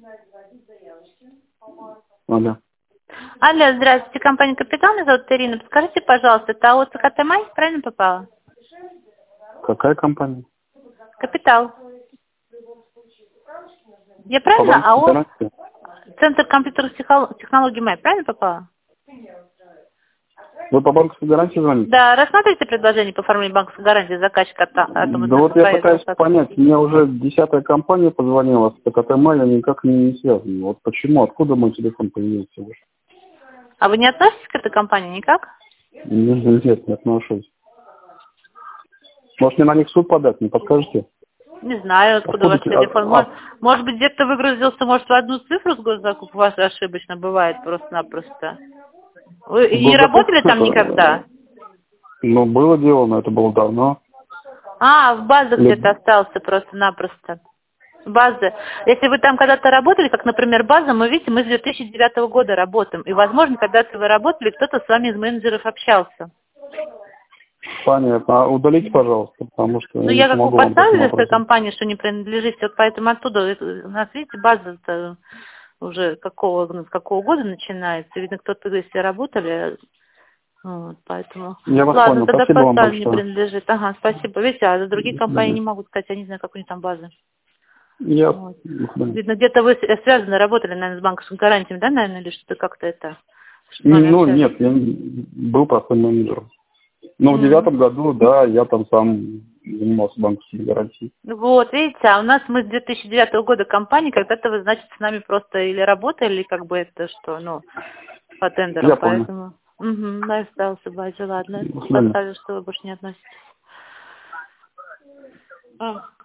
Алло. Алло, здравствуйте, компания «Капитал», меня зовут Ирина. Подскажите, пожалуйста, это АО ЦКТ «Май», правильно попала? Какая компания? «Капитал». Я правильно? По АО гарантии? Центр компьютерных технологий «Май», правильно попала? Вы по банковской гарантии звоните? Да, рассмотрите предложение по оформлению банковской гарантии заказчика Да вот я пытаюсь понять, мне уже 10-я компания позвонила с ЦКТ «Май», они никак не связаны. Вот почему, откуда мой телефон появился уже? А вы не относитесь к этой компании никак? Нет, не отношусь. Может, мне на них в суд подать, не подскажете? Не знаю, откуда ваш телефон. Может быть, где-то выгрузился, может, в одну цифру с госзакупа у вас ошибочно бывает просто-напросто. Вы не работали там никогда? Ну, было дело, но это было давно. А, в базах где-то остался просто-напросто. Базы. Если вы там когда-то работали, как, например, база, мы, видите, мы с 2009 года работаем. И, возможно, когда-то вы работали, кто-то с вами из менеджеров общался. Понятно. А удалите, пожалуйста, потому что Ну, я я не как вы смогу вам поставили в той компании, что не принадлежите, вот поэтому оттуда, у нас, видите, база уже с какого года начинается. Видно, кто-то, если работали, вот, поэтому... Я вас Ладно, понял. тогда Спасибо вам поставим, не большое. принадлежит. Ага, спасибо. Видите, а за другие До компании свидания. не могут сказать, я не знаю, как у них там база. Ясно. Вот. До свидания. Видно, где-то вы связаны, работали, наверное, с банковскими гарантиями, да, наверное, или что-то как-то это... Ну, нет, я был простым менеджером. Но в 9-м году, да, я там сам занимался банковской гарантией. Вот, видите, а у нас мы с 2009 года компания, когда-то вы, значит, с нами просто или работали, или как бы это что, ну, по тендерам, Я понял. поэтому... да, остался в базе, ладно. До свидания. Поставлю, что вы больше не относитесь.